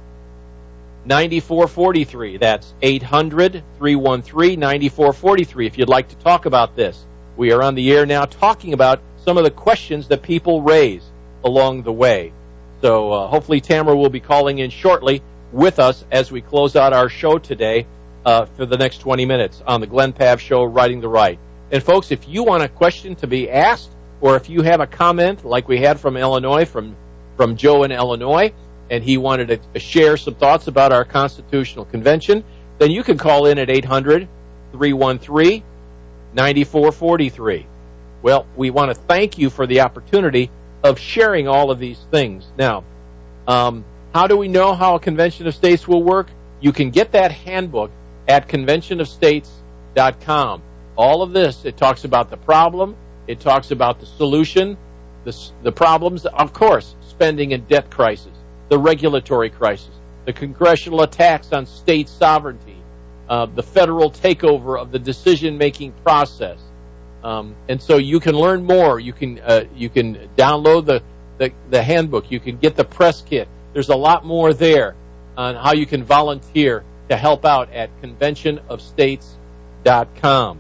J: nine four four three. That's eight hundred, three one three, nine four four three if you'd like to talk about this. We are on the air now talking about some of the questions that people raise along the way. So uh, hopefully Tamara will be calling in shortly with us as we close out our show today uh, for the next twenty minutes on the Glenn Pav Show, Writing the Right. And folks, if you want a question to be asked, or if you have a comment like we had from Illinois, from, from Joe in Illinois, and he wanted to share some thoughts about our Constitutional Convention, then you can call in at eight hundred, three one three, nine four four three. Well, we want to thank you for the opportunity of sharing all of these things. Now, um, how do we know how a Convention of States will work? You can get that handbook at convention of states dot com. All of this, it talks about the problem, it talks about the solution, the, the problems, of course, spending and debt crisis, the regulatory crisis, the congressional attacks on state sovereignty, uh, the federal takeover of the decision-making process. Um, and so you can learn more. You can uh, you can download the, the, the handbook. You can get the press kit. There's a lot more there on how you can volunteer to help out at convention of states dot com.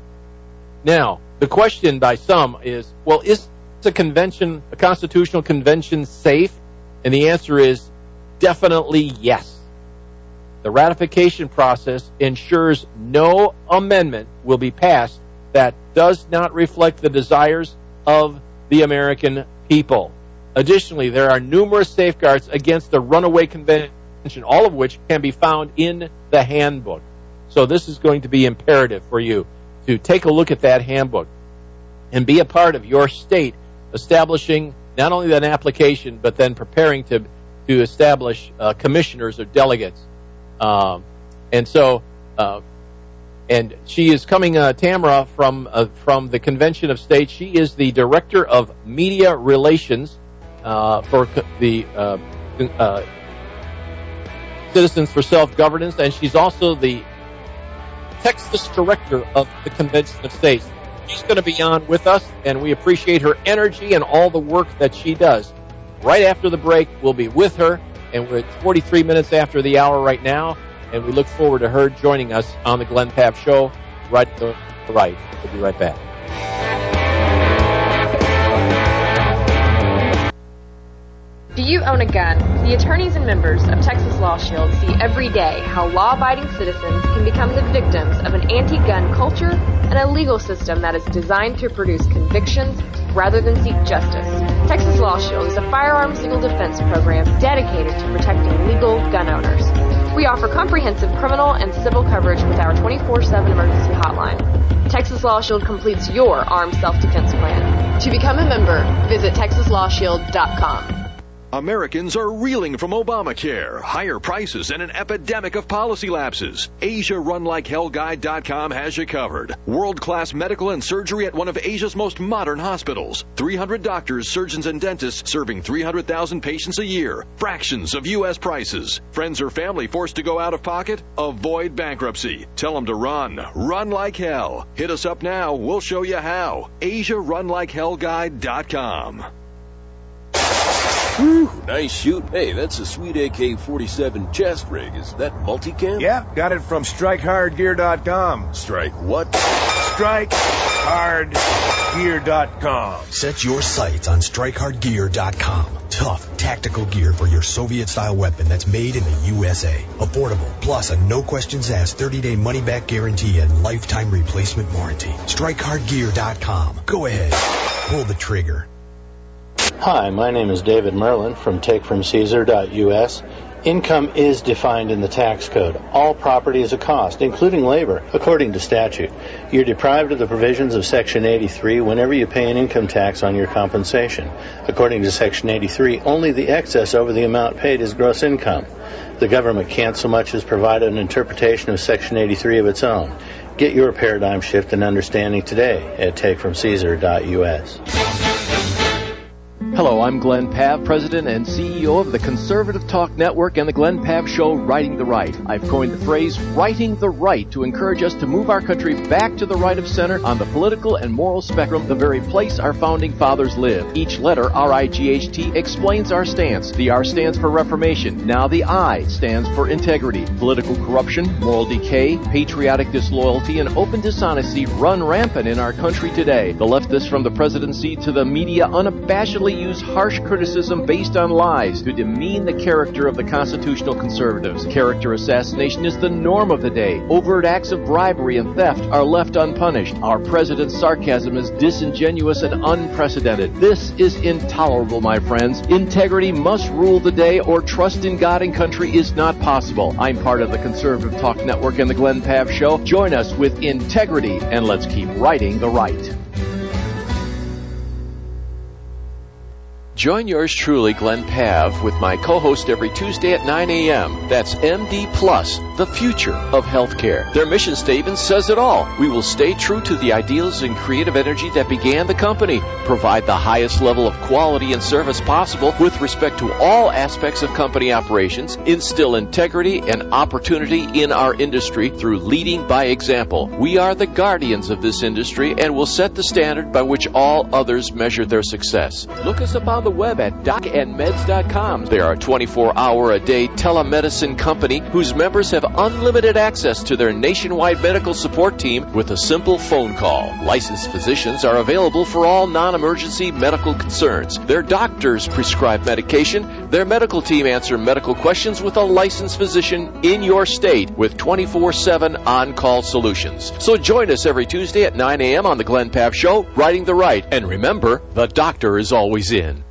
J: Now, the question by some is, well, is a convention, a constitutional convention, safe? And the answer is definitely yes. The ratification process ensures no amendment will be passed that does not reflect the desires of the American people. Additionally, there are numerous safeguards against the runaway convention, all of which can be found in the handbook. So this is going to be imperative for you to take a look at that handbook and be a part of your state establishing not only an application, but then preparing to to establish uh, commissioners or delegates. Um, and so, uh, and she is coming, uh, Tamara, from uh, from the Convention of States. She is the Director of Media Relations uh, for the uh, uh, Citizens for Self-Governance, and she's also the Texas Director of the Convention of States. She's going to be on with us, and we appreciate her energy and all the work that she does. Right after the break, we'll be with her, and we're at forty-three minutes after the hour right now, and we look forward to her joining us on the Glenn Pav Show. Right to the right. We'll be right back.
T: Do you own a gun? The attorneys and members of Texas Law Shield see every day how law-abiding citizens can become the victims of an anti-gun culture and a legal system that is designed to produce convictions rather than seek justice. Texas Law Shield is a firearms legal defense program dedicated to protecting legal gun owners. We offer comprehensive criminal and civil coverage with our twenty-four seven emergency hotline. Texas Law Shield completes your armed self-defense plan. To become a member, visit texas law shield dot com.
U: Americans are reeling from Obamacare, higher prices, and an epidemic of policy lapses. Asia Run Like Hell Guide dot com has you covered. World-class medical and surgery at one of Asia's most modern hospitals. three hundred doctors, surgeons, and dentists serving three hundred thousand patients a year. Fractions of U S prices. Friends or family forced to go out of pocket? Avoid bankruptcy. Tell them to run. Run like hell. Hit us up now. We'll show you how. Asia Run Like Hell Guide dot com.
K: Whew, nice shoot. Hey, that's a sweet A K forty-seven chest rig. Is that multicam?
L: Yeah, got it from Strike Hard Gear dot com.
K: Strike what?
L: Strike Hard Gear dot com.
M: Set your sights on Strike Hard Gear dot com. Tough, tactical gear for your Soviet-style weapon that's made in the U S A. Affordable, plus a no-questions-asked thirty-day money-back guarantee and lifetime replacement warranty. Strike Hard Gear dot com. Go ahead. Pull the trigger.
I: Hi, my name is David Merlin from Take From Caesar dot U S. Income is defined in the tax code. All property is a cost, including labor, according to statute. You're deprived of the provisions of Section eighty-three whenever you pay an income tax on your compensation. According to Section eighty-three, only the excess over the amount paid is gross income. The government can't so much as provide an interpretation of Section eighty-three of its own. Get your paradigm shift and understanding today at Take From Caesar dot U S.
F: Hello, I'm Glenn Pav, President and C E O of the Conservative Talk Network and the Glenn Pav Show, Righting the Right. I've coined the phrase, righting the right, to encourage us to move our country back to the right of center on the political and moral spectrum, the very place our founding fathers lived. Each letter, R I G H T, explains our stance. The R stands for Reformation. Now the I stands for integrity. Political corruption, moral decay, patriotic disloyalty, and open dishonesty run rampant in our country today. The leftists from the presidency to the media unabashedly use harsh criticism based on lies to demean the character of the constitutional conservatives. Character assassination is the norm of the day. Overt acts of bribery and theft are left unpunished. Our president's sarcasm is disingenuous and unprecedented. This is intolerable, my friends. Integrity must rule the day, or trust in God and country is not possible. I'm part of the Conservative Talk Network and the Glenn Pav Show. Join us with integrity, and let's keep righting the right. Join yours truly, Glenn Pav, with my co-host every Tuesday at nine a.m. That's M D Plus, the future of healthcare. Their mission statement says it all. We will stay true to the ideals and creative energy that began the company, provide the highest level of quality and service possible with respect to all aspects of company operations, instill integrity and opportunity in our industry through leading by example. We are the guardians of this industry and will set the standard by which all others measure their success. Look us up on the web at doc and meds dot com. They are a twenty-four hour a day telemedicine company whose members have unlimited access to their nationwide medical support team with a simple phone call. Licensed physicians are available for all non-emergency medical concerns. Their doctors prescribe medication. Their medical team answer medical questions with a licensed physician in your state with twenty-four seven on-call solutions. So join us every Tuesday at nine a.m. on the Glenn Pav Show, Righting the Right. And remember, the doctor is always in.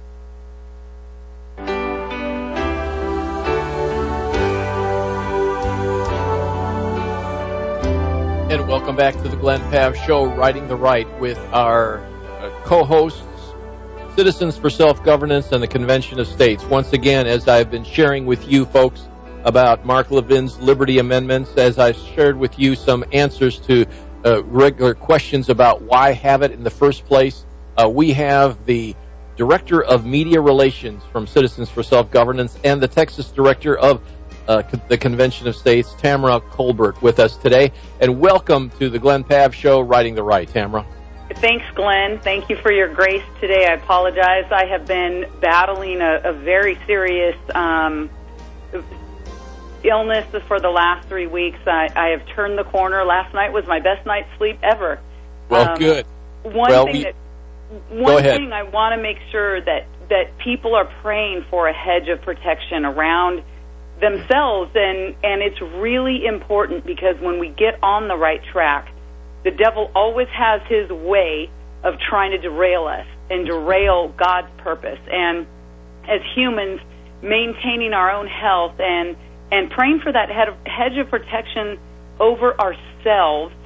J: And welcome back to the Glenn Pav Show, Righting the Right, with our uh, co-hosts, Citizens for Self-Governance and the Convention of States. Once again, as I've been sharing with you folks about Mark Levin's Liberty Amendments, as I shared with you some answers to uh, regular questions about why have it in the first place, uh, we have the Director of Media Relations from Citizens for Self-Governance and the Texas Director of Uh, the Convention of States, Tamara Colbert, with us today. And welcome to the Glenn Pav Show, Righting the Right. Tamara.
V: Thanks, Glenn. Thank you for your grace today. I apologize. I have been battling a, a very serious um, illness for the last three weeks. I, I have turned the corner. Last night was my best night's sleep ever.
J: Well,
V: um,
J: good.
V: One
J: well,
V: thing
J: we,
V: that
J: One
V: One
J: ahead.
V: thing I want to make sure that, that people are praying for a hedge of protection around themselves, and, and it's really important because when we get on the right track, the devil always has his way of trying to derail us and derail God's purpose. And as humans, maintaining our own health and, and praying for that hedge of protection over ourselves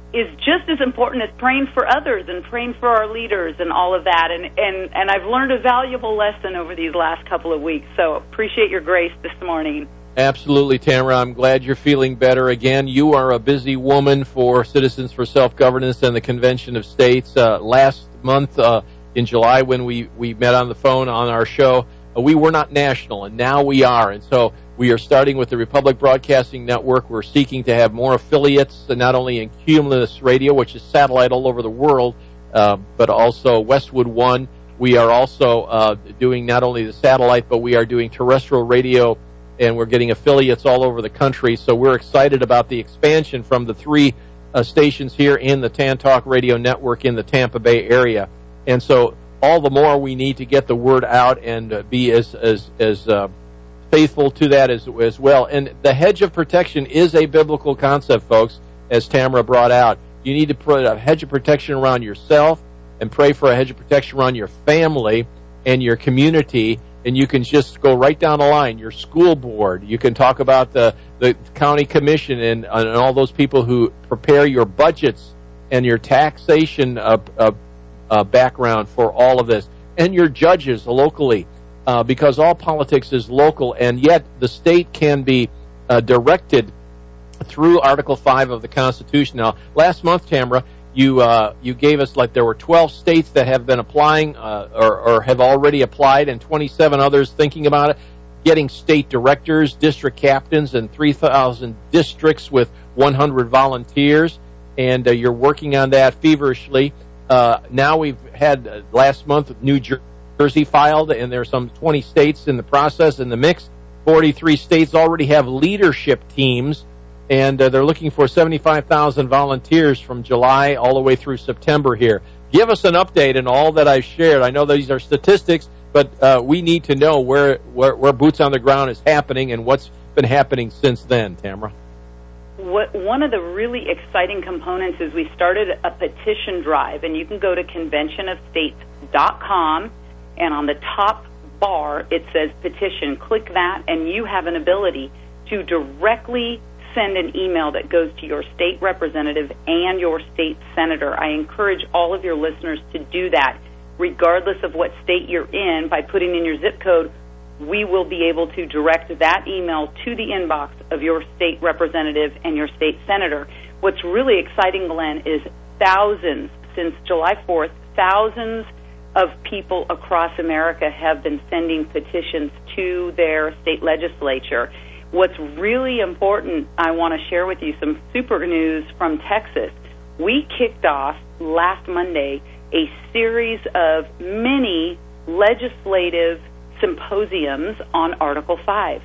V: is just as important as praying for others and praying for our leaders and all of that. And, and, and I've learned a valuable lesson over these last couple of weeks. So appreciate your grace this morning.
J: Absolutely, Tamara. I'm glad you're feeling better again. You are a busy woman for Citizens for Self-Governance and the Convention of States. Uh, last month uh, in July when we, we met on the phone on our show, uh, we were not national, and now we are. And so we are starting with the Republic Broadcasting Network. We're seeking to have more affiliates, uh, not only in Cumulus Radio, which is satellite all over the world, uh, but also Westwood One. We are also uh, doing not only the satellite, but we are doing terrestrial radio, and we're getting affiliates all over the country. So we're excited about the expansion from the three uh, stations here in the Tan Talk Radio Network in the Tampa Bay area. And so all the more we need to get the word out and uh, be as as as uh, faithful to that as as well. And the hedge of protection is a biblical concept, folks, as Tamara brought out. You need to put a hedge of protection around yourself and pray for a hedge of protection around your family and your community. And you can just go right down the line, your school board. You can talk about the, the county commission and, and all those people who prepare your budgets and your taxation uh, uh, uh, background for all of this. And your judges locally, uh, because all politics is local, and yet the state can be uh, directed through Article five of the Constitution. Now, last month, Tamara, You uh, you gave us like there were twelve states that have been applying uh, or, or have already applied, and twenty-seven others thinking about it, getting state directors, district captains, and three thousand districts with one hundred volunteers, and uh, you're working on that feverishly. Uh, now we've had uh, last month New Jersey filed, and there are some twenty states in the process, in the mix. forty-three states already have leadership teams, and uh, they're looking for seventy-five thousand volunteers from July all the way through September here. Give us an update on all that I've shared. I know these are statistics, but uh, we need to know where, where where boots on the ground is happening and what's been happening since then, Tamara.
V: What, one of the really exciting components is we started a petition drive, and you can go to convention of states dot com, and on the top bar it says petition. Click that, and you have an ability to directly send an email that goes to your state representative and your state senator. I encourage all of your listeners to do that, regardless of what state you're in. By putting in your zip code, we will be able to direct that email to the inbox of your state representative and your state senator. What's really exciting, Glenn, is thousands, since July fourth, thousands of people across America have been sending petitions to their state legislature. What's really important, I want to share with you some super news from Texas. We kicked off last Monday a series of mini legislative symposiums on Article five.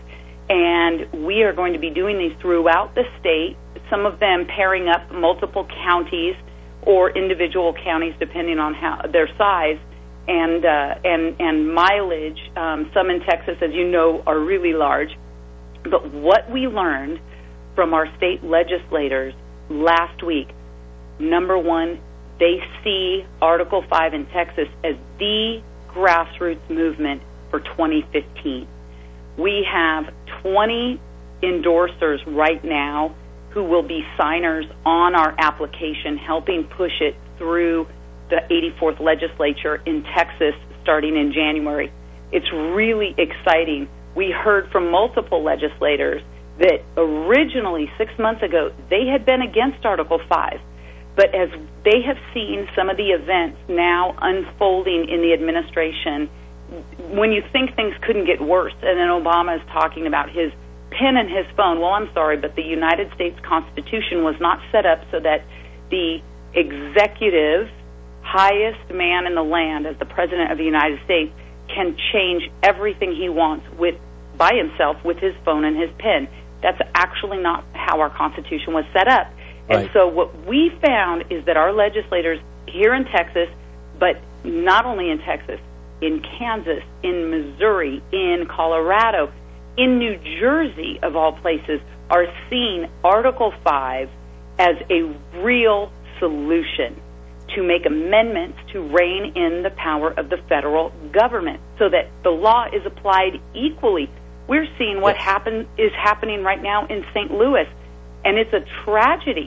V: And we are going to be doing these throughout the state, some of them pairing up multiple counties or individual counties depending on how their size and uh, and, and mileage. Um, some in Texas, as you know, are really large. But what we learned from our state legislators last week, number one, they see Article five in Texas as the grassroots movement for twenty fifteen. We have twenty endorsers right now who will be signers on our application, helping push it through the eighty-fourth legislature in Texas starting in January. It's really exciting. We heard from multiple legislators that originally, six months ago, they had been against Article five. But as they have seen some of the events now unfolding in the administration, when you think things couldn't get worse, and then Obama is talking about his pen and his phone, well, I'm sorry, but the United States Constitution was not set up so that the executive, highest man in the land as the President of the United States, can change everything he wants with by himself with his phone and his pen. That's actually not how our Constitution was set up. Right. And so what we found is that our legislators here in Texas, but not only in Texas, in Kansas, in Missouri, in Colorado, in New Jersey, of all places, are seeing Article five as a real solution to make amendments to rein in the power of the federal government so that the law is applied equally. We're seeing what happen, is happening right now in Saint Louis, and it's a tragedy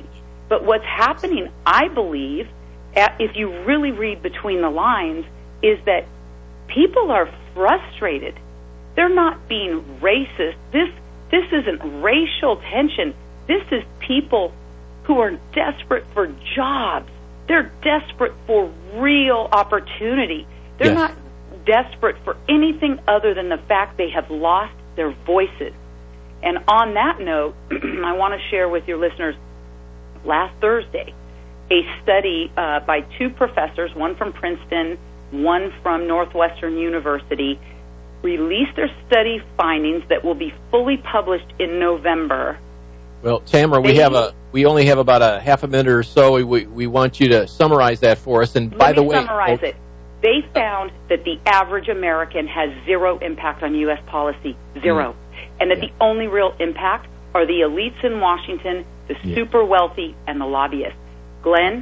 V: But what's happening, I believe, if you really read between the lines, is that people are frustrated. They're not being racist. This this isn't racial tension. This is people who are desperate for jobs. They're desperate for real opportunity. They're
J: Yes.
V: not desperate for anything other than the fact they have lost their voices. And on that note, I want to share with your listeners, last Thursday, a study uh, by two professors, one from Princeton, one from Northwestern University, released their study findings that will be fully published in November.
J: Well, Tamara, we
V: They-
J: have a we only have about a half a minute or so. We we, we want you to summarize that for us. And
V: Let
J: by
V: me
J: the way,
V: summarize
J: oh,
V: it. They found that the average American has zero impact on U S policy, zero. And that the only real impact are the elites in Washington, the
J: Yeah.
V: super wealthy, and the lobbyists. Glenn,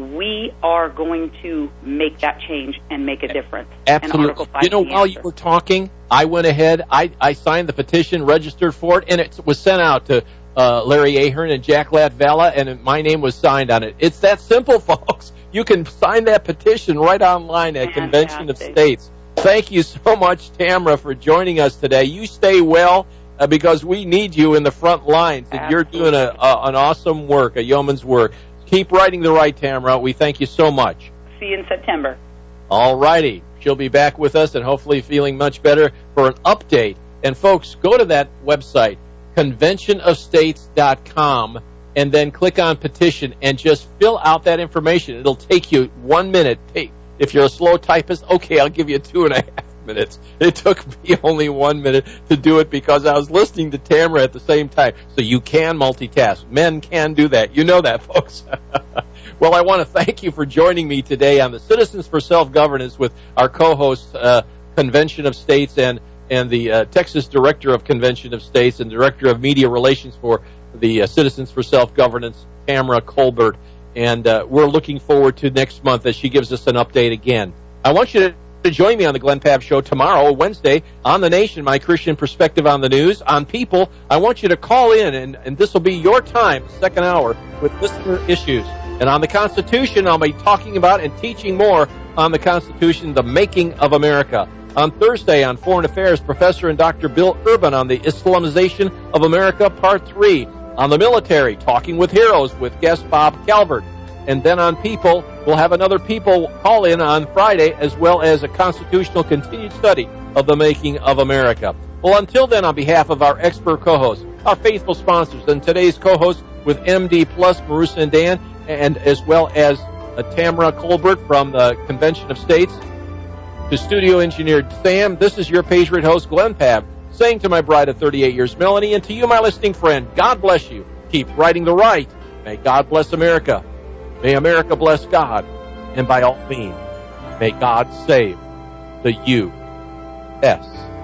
V: we are going to make that change and make a difference. And Article
J: Absolutely.
V: five
J: You know,
V: is the
J: while
V: answer.
J: you were talking, I went ahead, I, I signed the petition, registered for it, and it was sent out to uh, Larry Ahern and Jack Latvella, and my name was signed on it. It's that simple, folks. You can sign that petition right online at Convention of States. Thank you so much, Tamara, for joining us today. You stay well, uh, because we need you in the front lines, and you're doing a, a, an awesome work, a yeoman's work. Keep writing the right, Tamara. We thank you so much.
V: See you in September.
J: All righty. She'll be back with us and hopefully feeling much better for an update. And, folks, go to that website, convention of states dot com, and then click on petition and just fill out that information. It'll take you one minute. Hey, if you're a slow typist, okay, I'll give you two and a half minutes. It took me only one minute to do it because I was listening to Tamara at the same time. So you can multitask. Men can do that. You know that, folks. Well, I want to thank you for joining me today on the Citizens for Self-Governance with our co-host, uh, Convention of States, and, and the uh, Texas Director of Convention of States and Director of Media Relations for the uh, Citizens for Self-Governance, Tamara Colbert. And uh, we're looking forward to next month as she gives us an update again. I want you to to join me on the Glenn Pav Show tomorrow, Wednesday, on The Nation, My Christian Perspective on the News. On People, I want you to call in, and, and this will be your time, second hour, with listener issues. And on the Constitution, I'll be talking about and teaching more on the Constitution, the making of America. On Thursday, on Foreign Affairs, Professor and Doctor Bill Urban on the Islamization of America, Part three. On the military, Talking with Heroes with guest Bob Calvert. And then on People, we'll have another People call-in on Friday, as well as a constitutional continued study of the making of America. Well, until then, on behalf of our expert co-hosts, our faithful sponsors, and today's co-host with M D Plus, Marissa and Dan, and as well as uh, Tamara Colbert from the Convention of States, to studio engineer Sam, this is your Patriot host, Glenn Pav, saying to my bride of thirty-eight years, Melanie, and to you, my listening friend, God bless you. Keep writing the right. May God bless America. May America bless God, and by all means, may God save the U S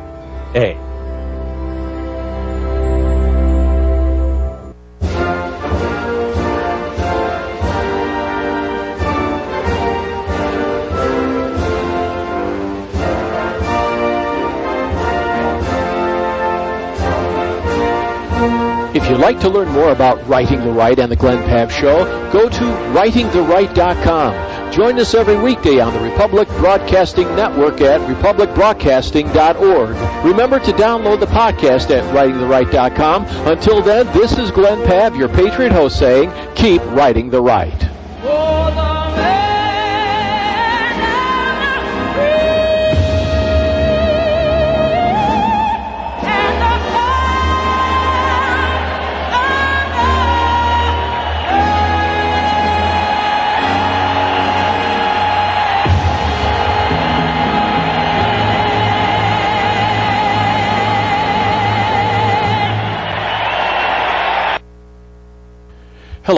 J: A. If you'd like to learn more about Writing the Right and the Glenn Pav Show, go to writing the right dot com. Join us every weekday on the Republic Broadcasting Network at republic broadcasting dot org. Remember to download the podcast at writing the right dot com. Until then, this is Glenn Pav, your Patriot host, saying, keep writing the right.